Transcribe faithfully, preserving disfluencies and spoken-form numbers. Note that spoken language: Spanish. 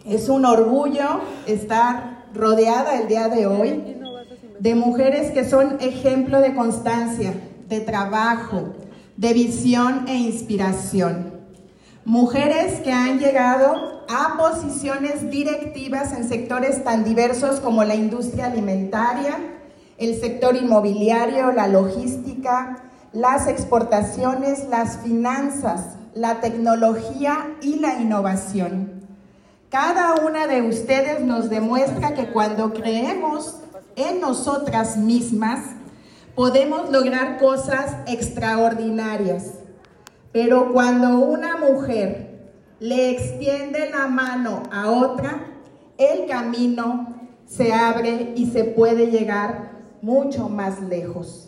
Es un orgullo estar rodeada el día de hoy de mujeres que son ejemplo de constancia, de trabajo, de visión e inspiración. Mujeres que han llegado a posiciones directivas en sectores tan diversos como la industria alimentaria, el sector inmobiliario, la logística, las exportaciones, las finanzas, la tecnología y la innovación. Cada una de ustedes nos demuestra que cuando creemos en nosotras mismas, podemos lograr cosas extraordinarias. Pero cuando una mujer le extiende la mano a otra, el camino se abre y se puede llegar mucho más lejos.